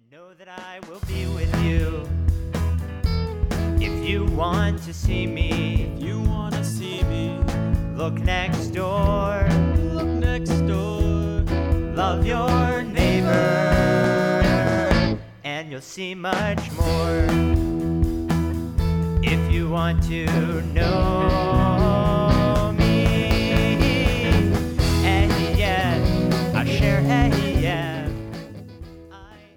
Know that I will be with you. If you want to see me, look next door. Love your neighbor, and you'll see much more. If you want to know